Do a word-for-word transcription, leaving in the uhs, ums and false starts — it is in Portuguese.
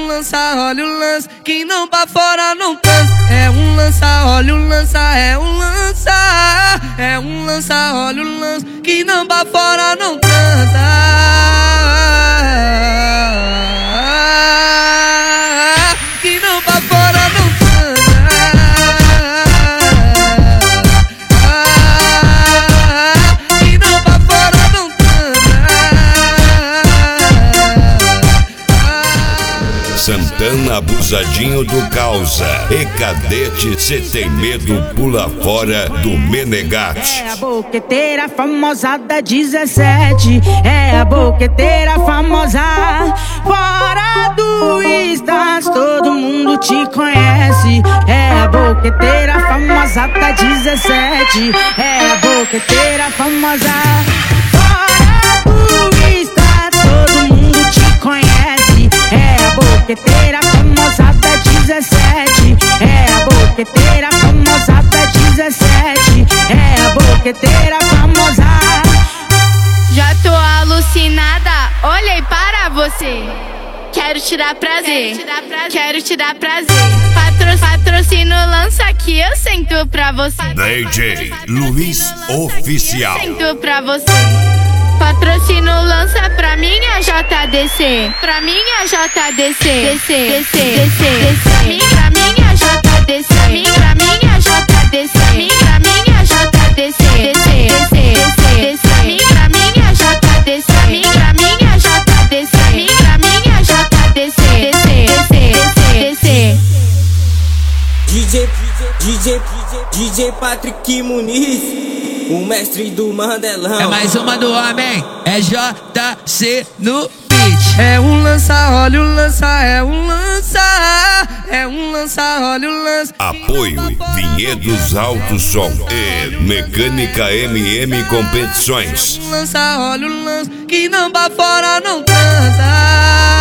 um lança, olha o lance, que não pra fora não cansa. É um lança, olha o lança, é um lança. É um lança, olha o lance, que não pra fora não cansa. Que não pra fora não cansa. Que não pra fora não cansa. Santana abusadinho do causa. E cadete, cê tem medo, pula fora do Menegate. É a boqueteira famosa da dezessete. É a boqueteira famosa. Fora do Stas, todo mundo te conhece. É a boqueteira famosa da dezessete. É a boqueteira famosa. Fora do Stas, todo mundo te conhece. É a boqueteira famosa da dezessete. É a boqueteira famosa da dezessete. É a boqueteira famosa. Já tô alucinada, olhei para você. Quero te dar prazer, quero te dar prazer. Patro, patrocínio lança que eu sento pra você. D J Luiz Oficial. Sento pra você. Patrocínio lança pra minha J D C. Pra minha J D C. D C, D C, D C, D C. Pra minha, pra minha J D C. Pra minha, pra minha J D C. Pra minha, pra minha J D C. D C, D C, D C, D C. Pra minha, pra minha J D C. Pra minha, pra minha J D C. Pra minha, pra minha J D C. D C, D C, D C. D J, D J, D J Patrick Muniz, o mestre do Mandelão. É mais uma do homem, é J C no beat. É um lança, olha o lança, é um lança. É um lança, olha o lança. Apoio Vinhedos Alto Som e Mecânica M M Competições. Um lança, olha o lance, que não pra fora não cansa.